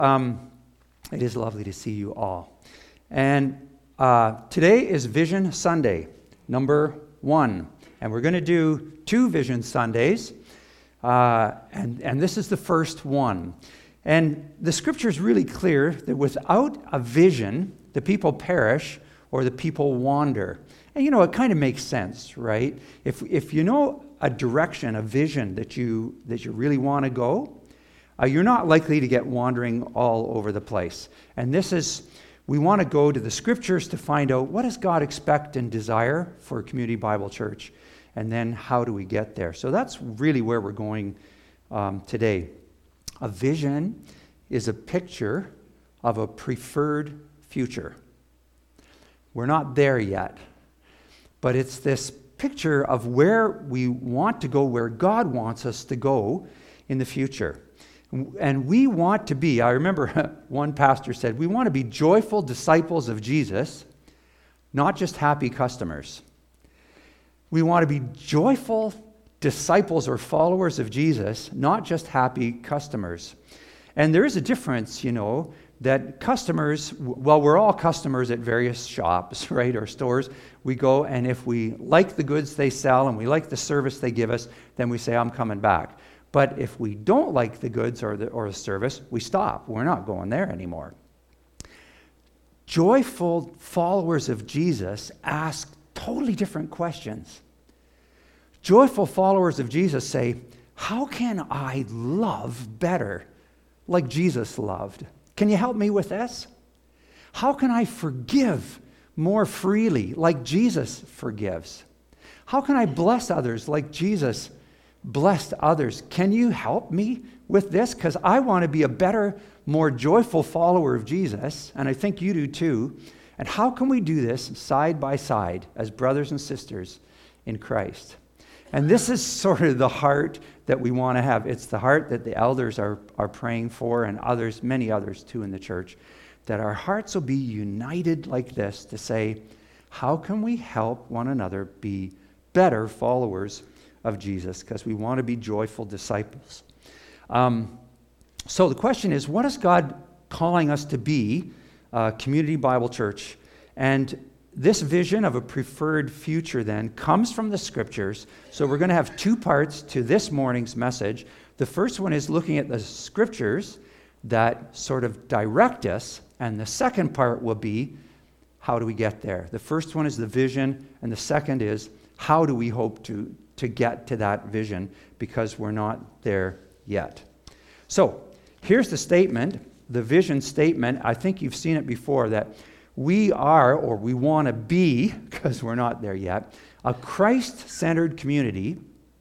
It is lovely to see you all. And today is Vision Sunday, number 1. And we're going to do 2 Vision Sundays. And this is the first one. And the scripture is really clear that without a vision, the people perish or the people wander. And it kind of makes sense, right? If you know a direction, a vision that you really want to go, you're not likely to get wandering all over the place. And we want to go to the scriptures to find out what does God expect and desire for Community Bible Church, and then how do we get there. So that's really where we're going today. A vision is a picture of a preferred future. We're not there yet, but it's this picture of where we want to go, where God wants us to go in the future. And we want to be, I remember one pastor said, we want to be joyful disciples of Jesus, not just happy customers. We want to be joyful disciples or followers of Jesus, not just happy customers. And there is a difference, that customers, well, we're all customers at various shops, right, or stores. We go, and if we like the goods they sell and we like the service they give us, then we say, I'm coming back. But if we don't like the goods or the service, we stop. We're not going there anymore. Joyful followers of Jesus ask totally different questions. Joyful followers of Jesus say, how can I love better like Jesus loved? Can you help me with this? How can I forgive more freely like Jesus forgives? How can I bless others like Jesus blessed others? Can you help me with this? Because I want to be a better, more joyful follower of Jesus, and I think you do too. And how can we do this side by side as brothers and sisters in Christ? And this is sort of the heart that we want to have. It's the heart that the elders are praying for, and others, many others too in the church, that our hearts will be united like this to say, how can we help one another be better followers of Jesus? Because we want to be joyful disciples. So the question is, what is God calling us to be, Community Bible Church? And this vision of a preferred future then comes from the scriptures. So we're going to have 2 parts to this morning's message. The first one is looking at the scriptures that sort of direct us, and the second part will be, how do we get there? The first one is the vision, and the second is, how do we hope to get to that vision, because we're not there yet. So here's the statement, the vision statement. I think you've seen it before, that we are, or we want to be, because we're not there yet, a Christ-centered community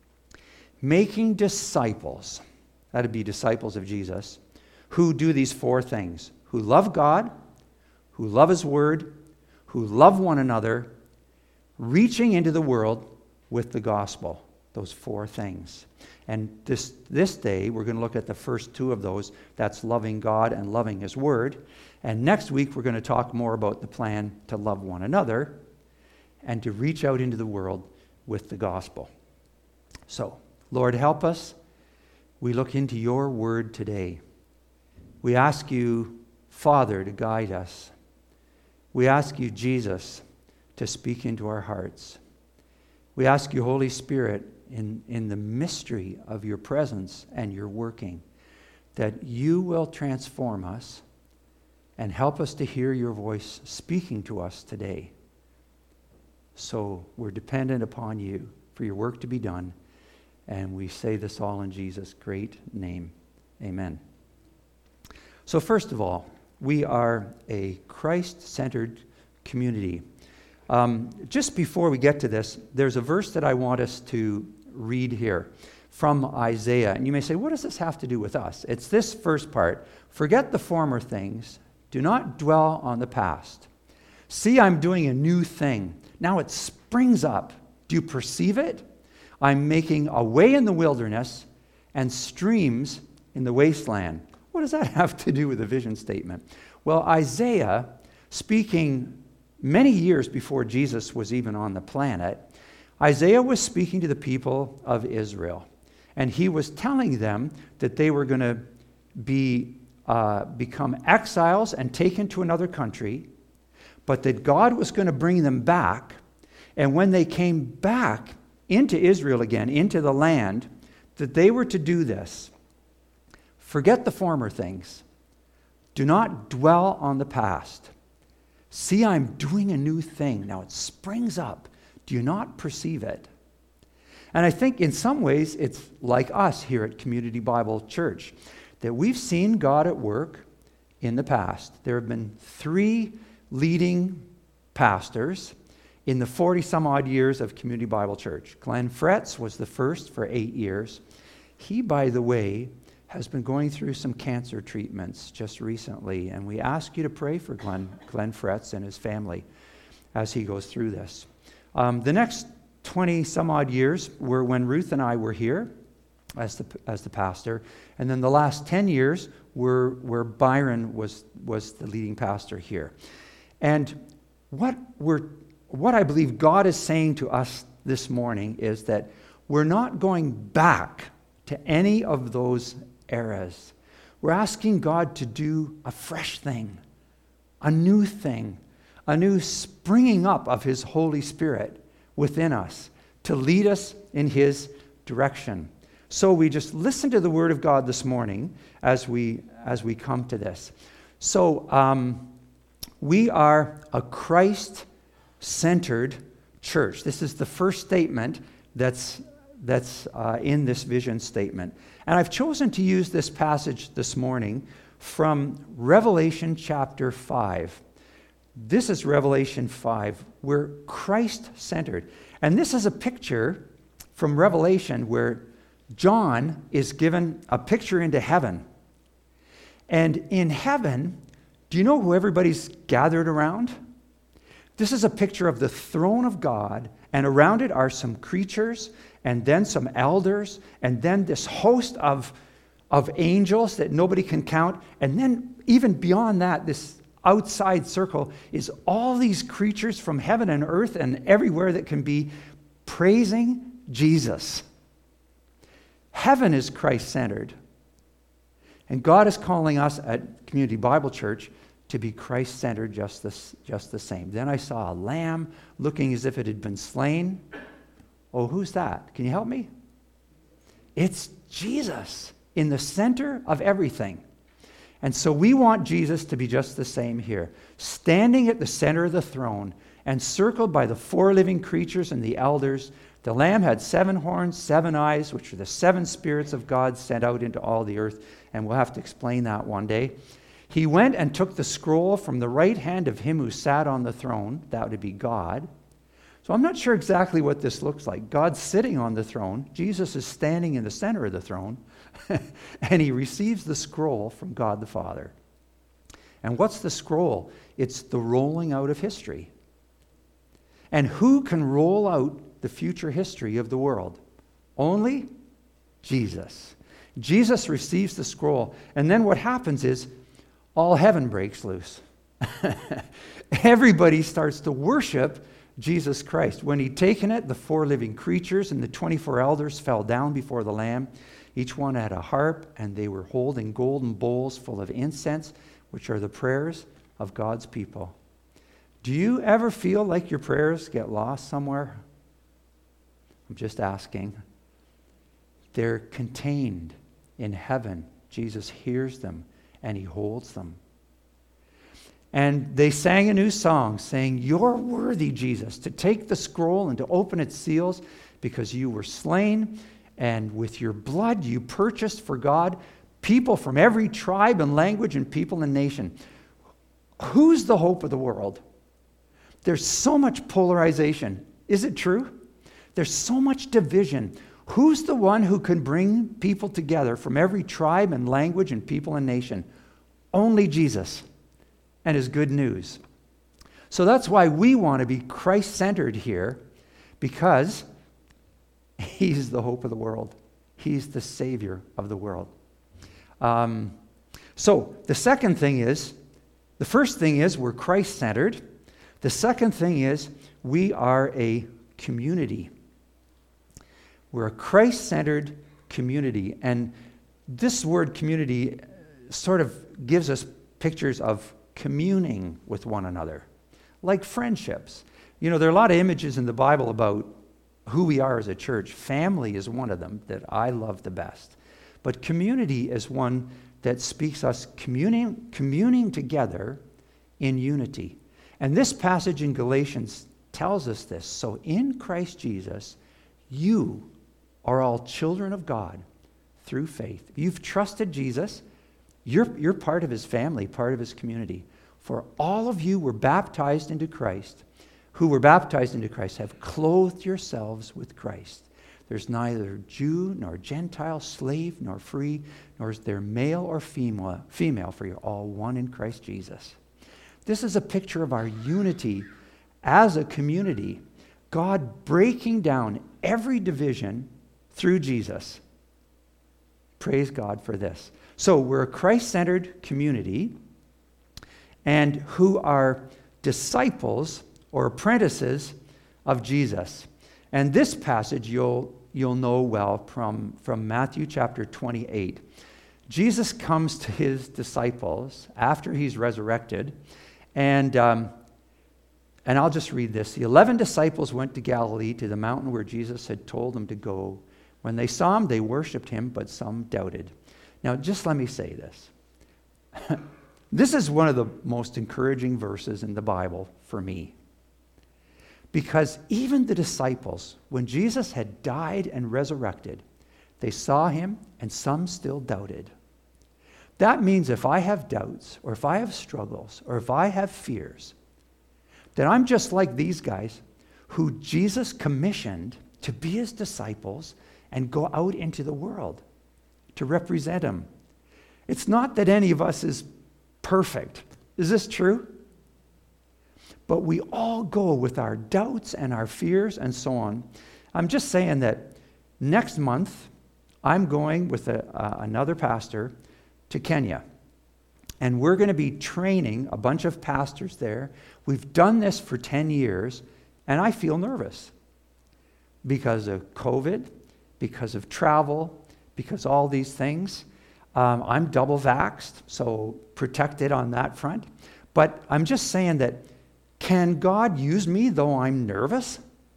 making disciples, that'd be disciples of Jesus, who do these 4 things: who love God, who love His Word, who love one another, reaching into the world with the gospel. Those 4 things. And this day, we're going to look at the first 2 of those. That's loving God and loving His Word. And next week, we're going to talk more about the plan to love one another and to reach out into the world with the gospel. So, Lord, help us. We look into your word today. We ask you, Father, to guide us. We ask you, Jesus, to speak into our hearts. We ask you, Holy Spirit, in the mystery of your presence and your working, that you will transform us and help us to hear your voice speaking to us today. So we're dependent upon you for your work to be done, and we say this all in Jesus' great name. Amen. So first of all, we are a Christ-centered community. Just before we get to this, there's a verse that I want us to read here from Isaiah. And you may say, what does this have to do with us? It's this first part. Forget the former things. Do not dwell on the past. See, I'm doing a new thing. Now it springs up. Do you perceive it? I'm making a way in the wilderness and streams in the wasteland. What does that have to do with the vision statement? Well, Isaiah, speaking many years before Jesus was even on the planet, Isaiah was speaking to the people of Israel. And he was telling them that they were going to be become exiles and taken to another country, but that God was going to bring them back. And when they came back into Israel again, into the land, that they were to do this. Forget the former things. Do not dwell on the past. See, I'm doing a new thing. Now it springs up. Do you not perceive it? And I think in some ways it's like us here at Community Bible Church, that we've seen God at work in the past. There have been 3 leading pastors in the 40-some-odd years of Community Bible Church. Glenn Fretz was the first for 8 years. He, by the way, has been going through some cancer treatments just recently, and we ask you to pray for Glenn Fretz and his family as he goes through this. The next 20-some-odd years were when Ruth and I were here as the pastor, and then the last 10 years were where Byron was the leading pastor here. And what I believe God is saying to us this morning is that we're not going back to any of those eras. We're asking God to do a fresh thing, a new thing, a new springing up of His Holy Spirit within us to lead us in His direction. So we just listen to the Word of God this morning as we come to this. So we are a Christ-centered church. This is the first statement that's in this vision statement. And I've chosen to use this passage this morning from Revelation chapter 5. This is Revelation 5. We're Christ-centered. And this is a picture from Revelation where John is given a picture into heaven. And in heaven, do you know who everybody's gathered around? This is a picture of the throne of God, and around it are some creatures, and then some elders, and then this host of angels that nobody can count. And then even beyond that, this outside circle is all these creatures from heaven and earth and everywhere that can be praising Jesus. Heaven is Christ-centered. And God is calling us at Community Bible Church to be Christ-centered just the same. Then I saw a lamb looking as if it had been slain. Oh, who's that? Can you help me? It's Jesus in the center of everything. And so we want Jesus to be just the same here, standing at the center of the throne and circled by the 4 living creatures and the elders. The Lamb had 7 horns, 7 eyes, which are the 7 spirits of God sent out into all the earth. And we'll have to explain that one day. He went and took the scroll from the right hand of him who sat on the throne. That would be God. So I'm not sure exactly what this looks like. God's sitting on the throne. Jesus is standing in the center of the throne. And he receives the scroll from God the Father. And what's the scroll? It's the rolling out of history. And who can roll out the future history of the world? Only Jesus. Jesus receives the scroll. And then what happens is all heaven breaks loose. Everybody starts to worship Jesus Christ. When he'd taken it, the 4 living creatures and the 24 elders fell down before the Lamb. Each one had a harp, and they were holding golden bowls full of incense, which are the prayers of God's people. Do you ever feel like your prayers get lost somewhere? I'm just asking. They're contained in heaven. Jesus hears them, and he holds them. And they sang a new song, saying, "You're worthy, Jesus, to take the scroll and to open its seals, because you were slain, and with your blood you purchased for God people from every tribe and language and people and nation." Who's the hope of the world? There's so much polarization. Is it true? There's so much division. Who's the one who can bring people together from every tribe and language and people and nation? Only Jesus and his good news. So that's why we want to be Christ-centered here, because he's the hope of the world. He's the Savior of the world. So the second thing is, the first thing is we're Christ-centered. The second thing is we are a community. We're a Christ-centered community. And this word community sort of gives us pictures of communing with one another, like friendships. You know, there are a lot of images in the Bible about who we are as a church. Family is one of them that I love the best. But community is one that speaks us communing together in unity. And this passage in Galatians tells us this. So in Christ Jesus, you are all children of God through faith. You've trusted Jesus. You're part of his family, part of his community. For all of you were baptized into Christ, who were baptized into Christ, have clothed yourselves with Christ. There's neither Jew nor Gentile, slave nor free, nor is there male or female, for you're all one in Christ Jesus. This is a picture of our unity as a community. God breaking down every division through Jesus. Praise God for this. So we're a Christ-centered community and who are disciples or apprentices of Jesus. And this passage you'll know well from Matthew chapter 28. Jesus comes to his disciples after he's resurrected, and I'll just read this. The 11 disciples went to Galilee, to the mountain where Jesus had told them to go. When they saw him, they worshiped him, but some doubted. Now, just let me say this. This is one of the most encouraging verses in the Bible for me. Because even the disciples, when Jesus had died and resurrected, they saw him and some still doubted. That means if I have doubts, or if I have struggles, or if I have fears, that I'm just like these guys who Jesus commissioned to be his disciples and go out into the world to represent him. It's not that any of us is perfect. Is this true? But we all go with our doubts and our fears and so on. I'm just saying that next month, I'm going with another pastor to Kenya. And we're going to be training a bunch of pastors there. We've done this for 10 years, and I feel nervous because of COVID, because of travel, because all these things. I'm double vaxxed, so protected on that front. But I'm just saying that, can God use me though I'm nervous?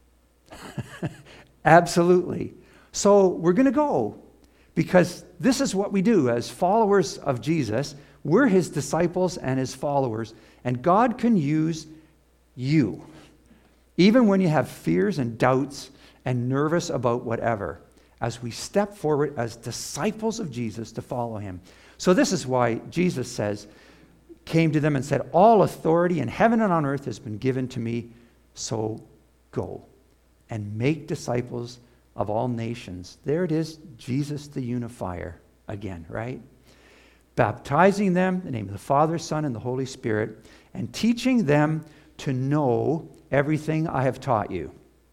Absolutely. So we're going to go, because this is what we do as followers of Jesus. We're his disciples and his followers, and God can use you, even when you have fears and doubts and nervous about whatever, as we step forward as disciples of Jesus to follow him. So this is why Jesus came to them and said, all authority in heaven and on earth has been given to me, so go and make disciples of all nations. There it is, Jesus the unifier again, right? Baptizing them in the name of the Father, Son, and the Holy Spirit, and teaching them to know everything I have taught you.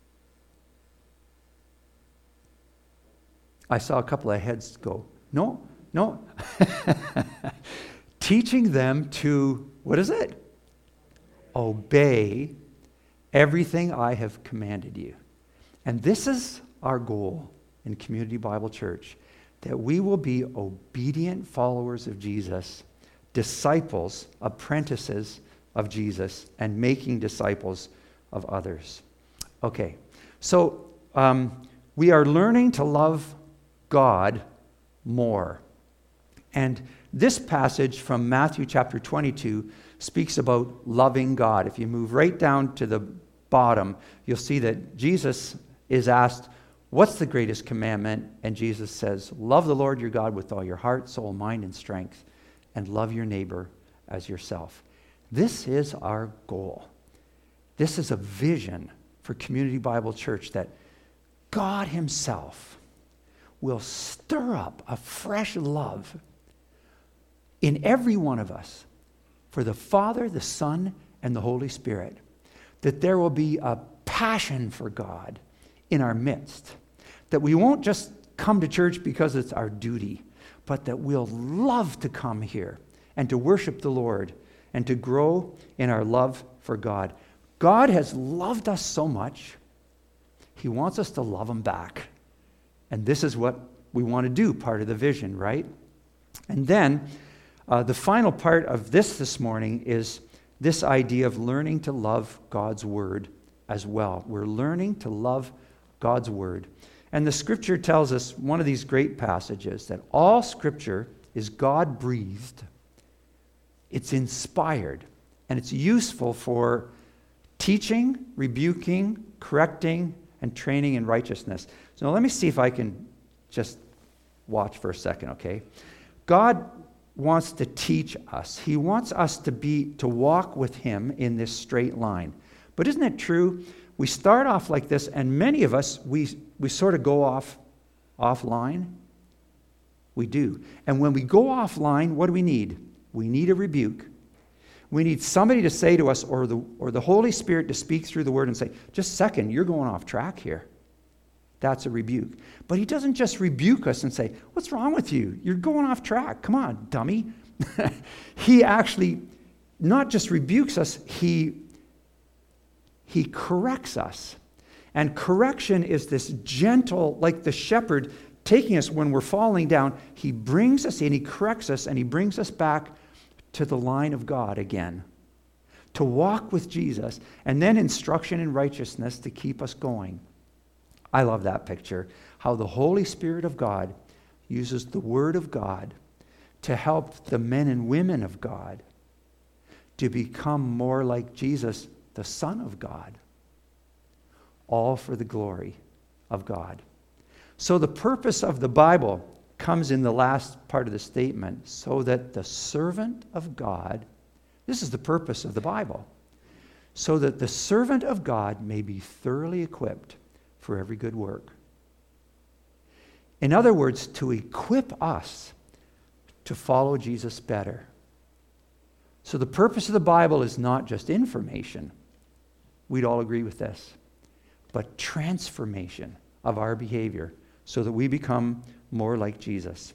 I saw a couple of heads go, no. Teaching them to, what is it? Obey everything I have commanded you. And this is our goal in Community Bible Church, that we will be obedient followers of Jesus, disciples, apprentices of Jesus, and making disciples of others. Okay, so we are learning to love God more. And this passage from Matthew chapter 22 speaks about loving God. If you move right down to the bottom, you'll see that Jesus is asked, what's the greatest commandment? And Jesus says, love the Lord your God with all your heart, soul, mind, and strength, and love your neighbor as yourself. This is our goal. This is a vision for Community Bible Church, that God himself will stir up a fresh love in every one of us for the Father, the Son, and the Holy Spirit. That there will be a passion for God in our midst. That we won't just come to church because it's our duty, but that we'll love to come here and to worship the Lord and to grow in our love for God. God has loved us so much, he wants us to love him back. And this is what we want to do, part of the vision, right? And then The final part of this morning is this idea of learning to love God's Word as well. We're learning to love God's Word. And the Scripture tells us, one of these great passages, that all Scripture is God-breathed. It's inspired, and it's useful for teaching, rebuking, correcting, and training in righteousness. So now let me see if I can just watch for a second, okay? God wants to teach us. He wants us to walk with Him in this straight line. But isn't it true? We start off like this, and many of us, we sort of go offline. We do. And when we go offline, what do we need? We need a rebuke. We need somebody to say to us, or the Holy Spirit to speak through the Word and say, just a second, you're going off track here. That's a rebuke. But He doesn't just rebuke us and say, what's wrong with you? You're going off track. Come on, dummy. He actually not just rebukes us, He corrects us. And correction is this gentle, like the shepherd taking us when we're falling down. He brings us in, He corrects us, and He brings us back to the line of God again, to walk with Jesus, and then instruction in righteousness to keep us going. I love that picture, how the Holy Spirit of God uses the Word of God to help the men and women of God to become more like Jesus, the Son of God, all for the glory of God. So the purpose of the Bible comes in the last part of the statement, so that the servant of God, this is the purpose of the Bible, so that the servant of God may be thoroughly equipped for every good work. In other words, to equip us to follow Jesus better. So the purpose of the Bible is not just information. We'd all agree with this. But transformation of our behavior so that we become more like Jesus.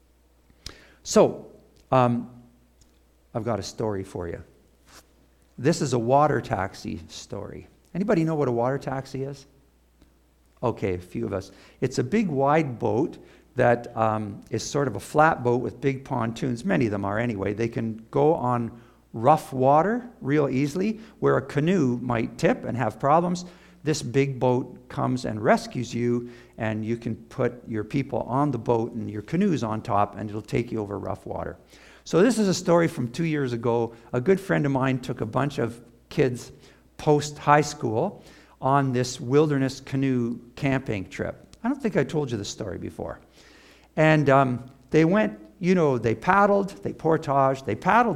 So, I've got a story for you. This is a water taxi story. Anybody know what a water taxi is? Okay, a few of us. It's a big, wide boat that is sort of a flat boat with big pontoons. Many of them are anyway. They can go on rough water real easily, where a canoe might tip and have problems. This big boat comes and rescues you, and you can put your people on the boat and your canoe's on top, and it'll take you over rough water. So this is a story from 2 years ago. A good friend of mine took a bunch of kids post-high school on this wilderness canoe camping trip. I don't think I told you this story before. And they went, they paddled, they portaged,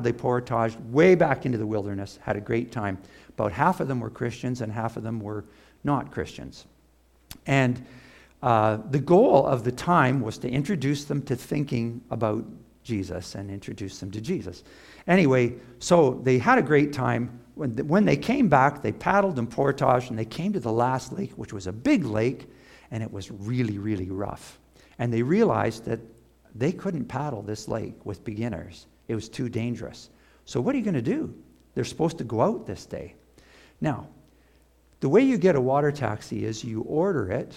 way back into the wilderness, had a great time. About half of them were Christians and half of them were not Christians. And the goal of the time was to introduce them to thinking about Jesus and introduce them to Jesus. Anyway, so they had a great time. When they came back, they paddled and portaged, and they came to the last lake, which was a big lake, and it was really, really rough. And they realized that they couldn't paddle this lake with beginners. It was too dangerous. So what are you going to do? They're supposed to go out this day. Now, the way you get a water taxi is you order it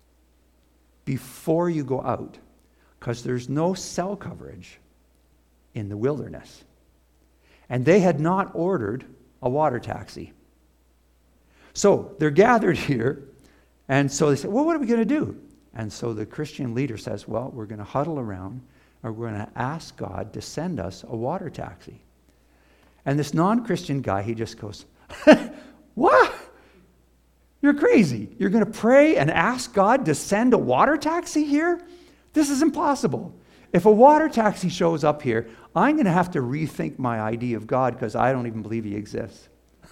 before you go out, because there's no cell coverage in the wilderness. And they had not ordered a water taxi. So they're gathered here, and so they said, well, what are we going to do? And so the Christian leader says, well, we're going to huddle around, or we're going to ask God to send us a water taxi. And this non-Christian guy, he just goes, what? You're crazy. You're going to pray and ask God to send a water taxi here? This is impossible. If a water taxi shows up here, I'm going to have to rethink my idea of God, because I don't even believe He exists.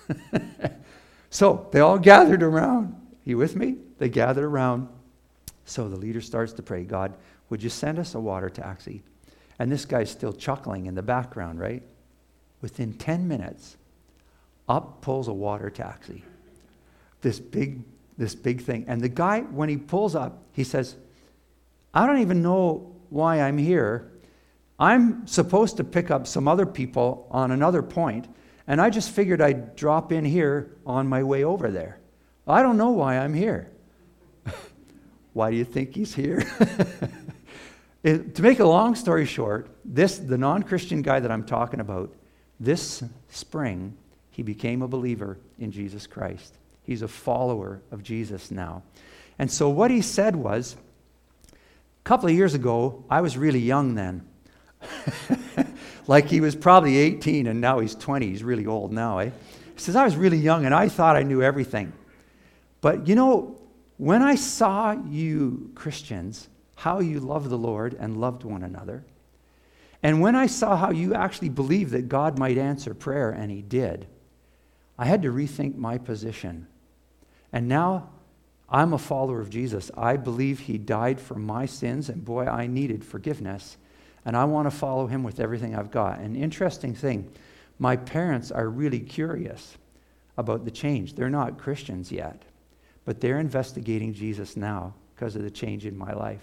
So they all gathered around. You with me? They gathered around. So the leader starts to pray, God, would you send us a water taxi? And this guy's still chuckling in the background, right? Within 10 minutes, up pulls a water taxi. This big thing. And the guy, when he pulls up, he says, I don't even know why I'm here. I'm supposed to pick up some other people on another point, and I just figured I'd drop in here on my way over there. I don't know why I'm here. Why do you think he's here? To make a long story short, the non-Christian guy that I'm talking about, this spring, he became a believer in Jesus Christ. He's a follower of Jesus now. And so what he said was, a couple of years ago, I was really young then. Like he was probably 18 and now he's 20. He's really old now, eh? He says, I was really young and I thought I knew everything. But you know, when I saw you Christians, how you loved the Lord and loved one another, and when I saw how you actually believed that God might answer prayer, and he did, I had to rethink my position. And now I'm a follower of Jesus. I believe he died for my sins, and boy, I needed forgiveness. And I want to follow him with everything I've got. An interesting thing, my parents are really curious about the change. They're not Christians yet, but they're investigating Jesus now because of the change in my life.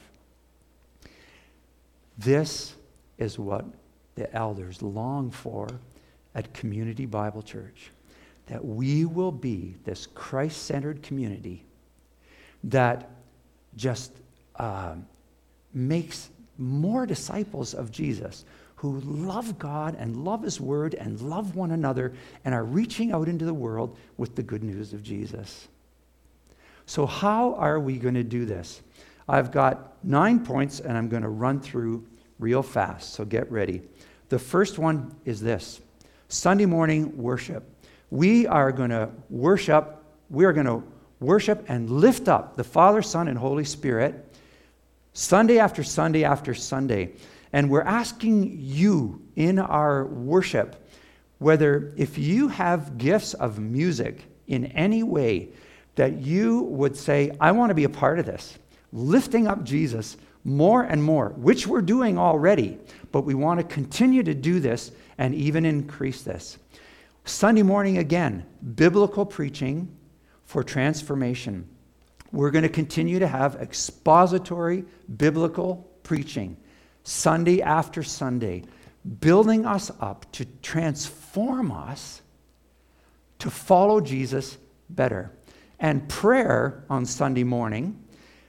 This is what the elders long for at Community Bible Church, that we will be this Christ-centered community that just makes more disciples of Jesus who love God and love his word and love one another and are reaching out into the world with the good news of Jesus. So how are we going to do this? I've got 9 points and I'm going to run through real fast, so get ready. The first one is this: Sunday morning worship. We are going to worship and lift up the Father, Son, and Holy Spirit Sunday after Sunday after Sunday. And we're asking you in our worship, whether if you have gifts of music in any way, that you would say, I want to be a part of this, lifting up Jesus more and more, which we're doing already, but we want to continue to do this and even increase this. Sunday morning again, biblical preaching for transformation. We're going to continue to have expository biblical preaching Sunday after Sunday, building us up to transform us to follow Jesus better. And prayer on Sunday morning,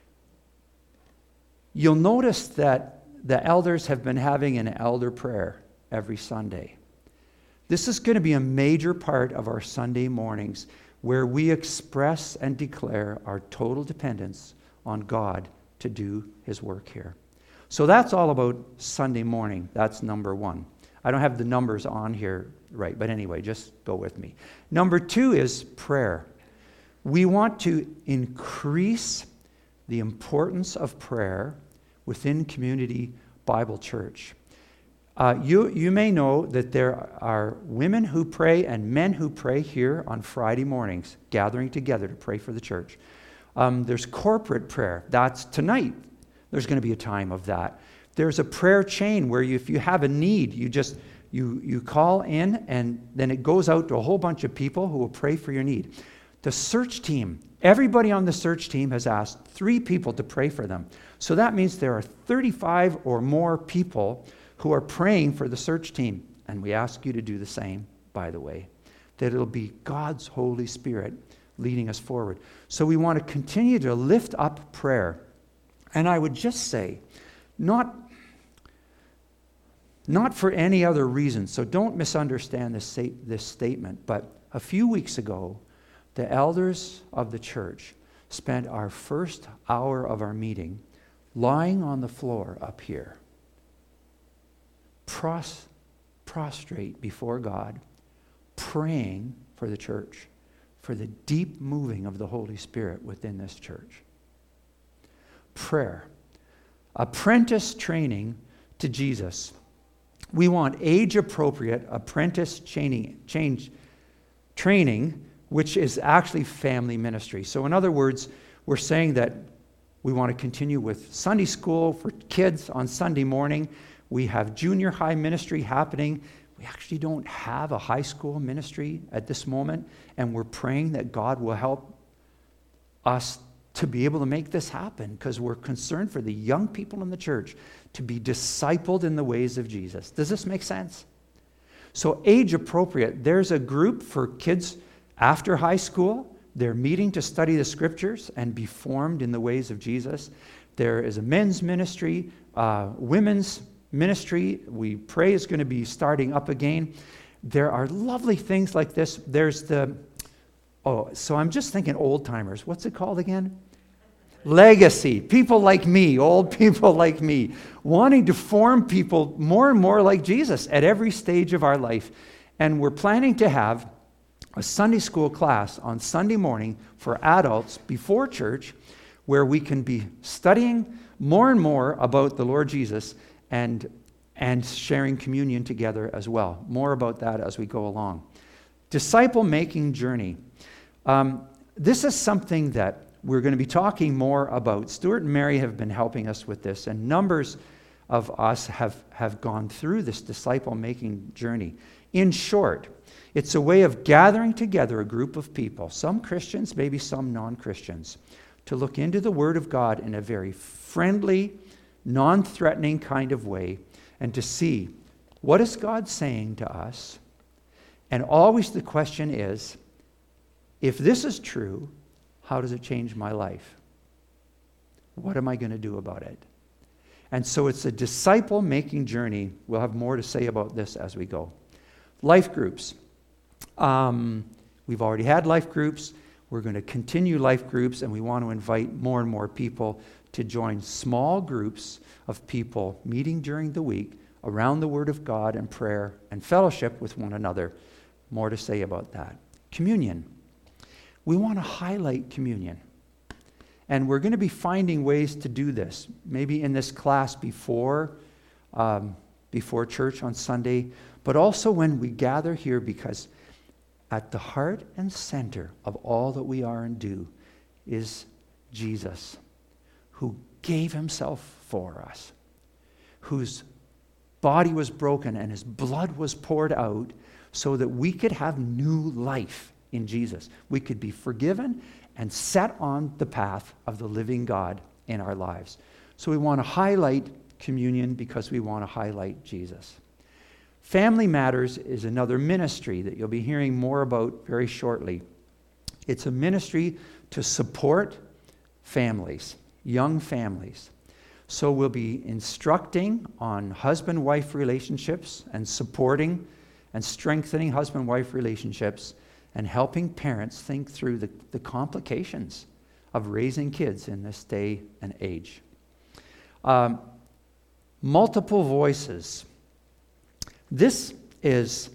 you'll notice that the elders have been having an elder prayer every Sunday. This is going to be a major part of our Sunday mornings, where we express and declare our total dependence on God to do his work here. So that's all about Sunday morning. That's number one. I don't have the numbers on here right, but anyway, just go with me. Number 2 is prayer. We want to increase the importance of prayer within Community Bible Church. You may know that there are women who pray and men who pray here on Friday mornings, gathering together to pray for the church. There's corporate prayer. That's tonight. There's going to be a time of that. There's a prayer chain where if you have a need, you call in, and then it goes out to a whole bunch of people who will pray for your need. The search team, everybody on the search team has asked 3 people to pray for them. So that means there are 35 or more people who are praying for the search team. And we ask you to do the same, by the way, that it'll be God's Holy Spirit leading us forward. So we want to continue to lift up prayer. And I would just say, not for any other reason, so don't misunderstand this statement, but a few weeks ago, the elders of the church spent our first hour of our meeting lying on the floor up here, prostrate before God, praying for the church, for the deep moving of the Holy Spirit within this church. Prayer. Apprentice training to Jesus. We want age-appropriate apprentice training, which is actually family ministry. So in other words, we're saying that we want to continue with Sunday school for kids on Sunday morning. We have junior high ministry happening. We actually don't have a high school ministry at this moment, and we're praying that God will help us to be able to make this happen, because we're concerned for the young people in the church to be discipled in the ways of Jesus. Does this make sense? So age appropriate, there's a group for kids after high school. They're meeting to study the scriptures and be formed in the ways of Jesus. There is a men's ministry, women's ministry, we pray, is going to be starting up again. There are lovely things like this. There's so I'm just thinking old timers. What's it called again? Legacy. People like me, old people like me, wanting to form people more and more like Jesus at every stage of our life. And we're planning to have a Sunday school class on Sunday morning for adults before church, where we can be studying more and more about the Lord Jesus and sharing communion together as well. More about that as we go along. Disciple-making journey. This is something that we're going to be talking more about. Stuart and Mary have been helping us with this, and numbers of us have gone through this disciple-making journey. In short, it's a way of gathering together a group of people, some Christians, maybe some non-Christians, to look into the Word of God in a very friendly, non-threatening kind of way, and to see, what is God saying to us? And always the question is, if this is true, how does it change my life? What am I going to do about it? And so it's a disciple-making journey. We'll have more to say about this as we go. Life groups. We've already had life groups. We're going to continue life groups, and we want to invite more and more people to join small groups of people meeting during the week around the Word of God and prayer and fellowship with one another. More to say about that. Communion. We want to highlight communion. And we're going to be finding ways to do this. Maybe in this class before church on Sunday, but also when we gather here, because at the heart and center of all that we are and do is Jesus, who gave himself for us, whose body was broken and his blood was poured out so that we could have new life in Jesus. We could be forgiven and set on the path of the living God in our lives. So we want to highlight communion because we want to highlight Jesus. Family Matters is another ministry that you'll be hearing more about very shortly. It's a ministry to support families, young families. So we'll be instructing on husband-wife relationships and supporting and strengthening husband-wife relationships and helping parents think through the complications of raising kids in this day and age. Multiple voices. This is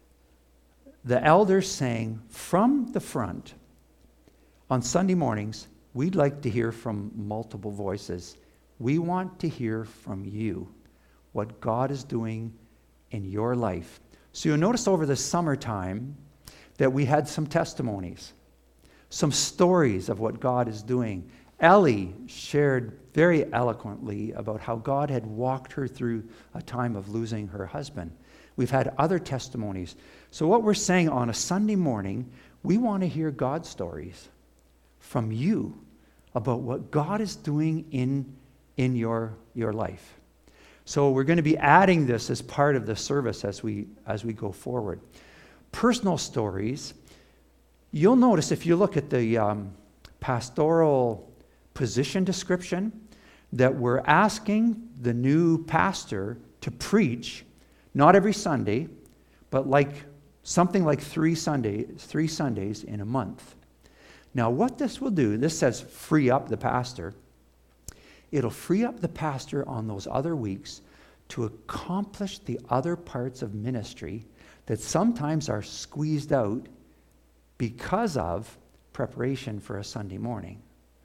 the elders saying from the front on Sunday mornings, we'd like to hear from multiple voices. We want to hear from you what God is doing in your life. So you'll notice over the summertime that we had some testimonies, some stories of what God is doing. Ellie shared very eloquently about how God had walked her through a time of losing her husband. We've had other testimonies. So what we're saying on a Sunday morning, we want to hear God's stories from you about what God is doing in your life. So we're going to be adding this as part of the service as we go forward. Personal stories. You'll notice if you look at the pastoral position description that we're asking the new pastor to preach, not every Sunday, but something like three Sundays in a month. Now what this will do, this says free up the pastor. It'll free up the pastor on those other weeks to accomplish the other parts of ministry that sometimes are squeezed out because of preparation for a Sunday morning.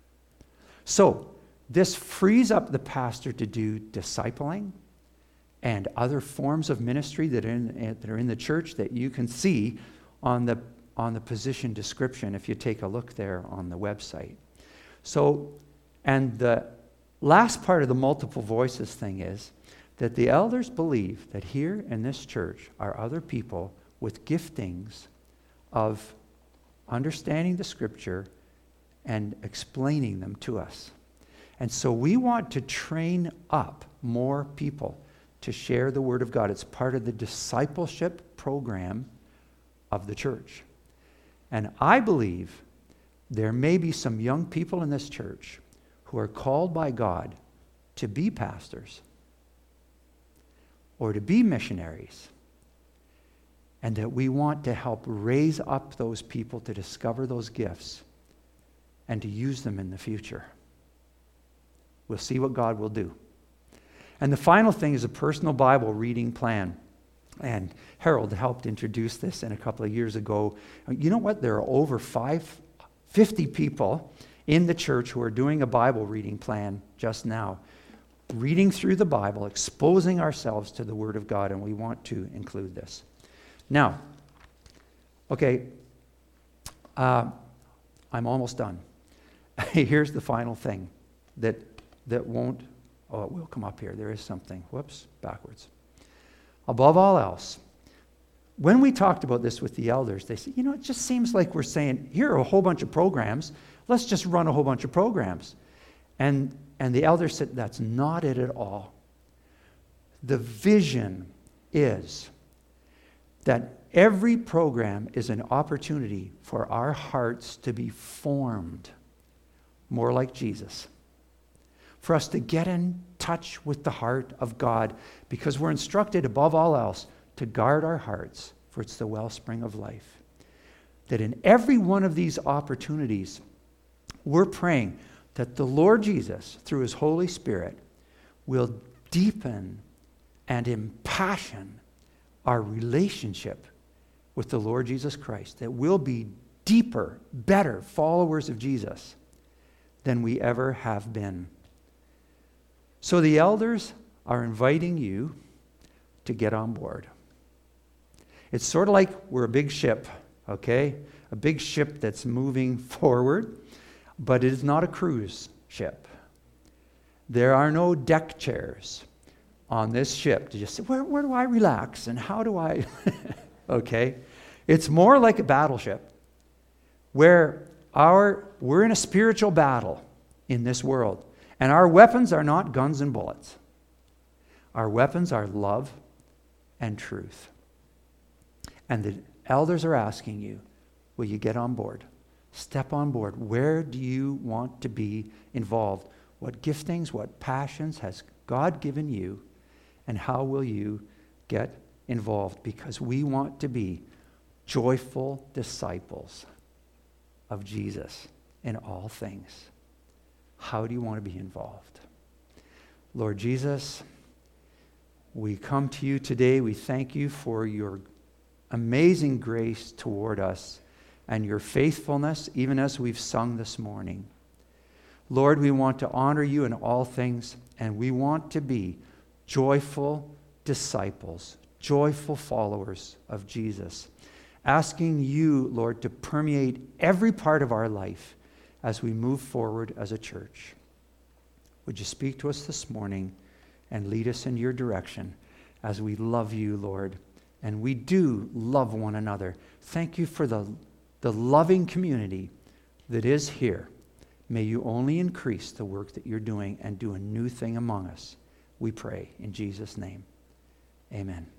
So this frees up the pastor to do discipling and other forms of ministry that are in the church that you can see on the position description if you take a look there on the website. So, and the last part of the multiple voices thing is that the elders believe that here in this church are other people with giftings of understanding the Scripture and explaining them to us. And so we want to train up more people to share the Word of God. It's part of the discipleship program of the church. And I believe there may be some young people in this church who are called by God to be pastors. or to be missionaries, and that we want to help raise up those people to discover those gifts and to use them in the future. We'll see what God will do. And the final thing is a personal Bible reading plan. And Harold helped introduce this a couple of years ago. You know what? There are over 50 people in the church who are doing a Bible reading plan just now, reading through the Bible, exposing ourselves to the Word of God, and we want to include this. Now, okay, I'm almost done. Here's the final thing that won't, it will come up here. There is something. Whoops, backwards. Above all else, when we talked about this with the elders, they said, it just seems like we're saying, here are a whole bunch of programs. Let's just run a whole bunch of programs. And the elders said, that's not it at all. The vision is that every program is an opportunity for our hearts to be formed more like Jesus. For us to get in touch with the heart of God, because we're instructed above all else to guard our hearts, for it's the wellspring of life. That in every one of these opportunities, we're praying that the Lord Jesus, through His Holy Spirit, will deepen and impassion our relationship with the Lord Jesus Christ, that we'll be deeper, better followers of Jesus than we ever have been. So the elders are inviting you to get on board. It's sort of like we're a big ship, okay? A big ship that's moving forward, but it is not a cruise ship. There are no deck chairs on this ship to just say, where do I relax and how do I... Okay? It's more like a battleship where we're in a spiritual battle in this world. And our weapons are not guns and bullets. Our weapons are love and truth. And the elders are asking you, will you get on board? Step on board. Where do you want to be involved? What giftings, what passions has God given you? And how will you get involved? Because we want to be joyful disciples of Jesus in all things. How do you want to be involved? Lord Jesus, we come to you today. We thank you for your amazing grace toward us and your faithfulness, even as we've sung this morning. Lord, we want to honor you in all things, and we want to be joyful disciples, joyful followers of Jesus, asking you, Lord, to permeate every part of our life as we move forward as a church. Would you speak to us this morning and lead us in your direction as we love you, Lord, and we do love one another. Thank you for the loving community that is here. May you only increase the work that you're doing and do a new thing among us. We pray in Jesus' name. Amen.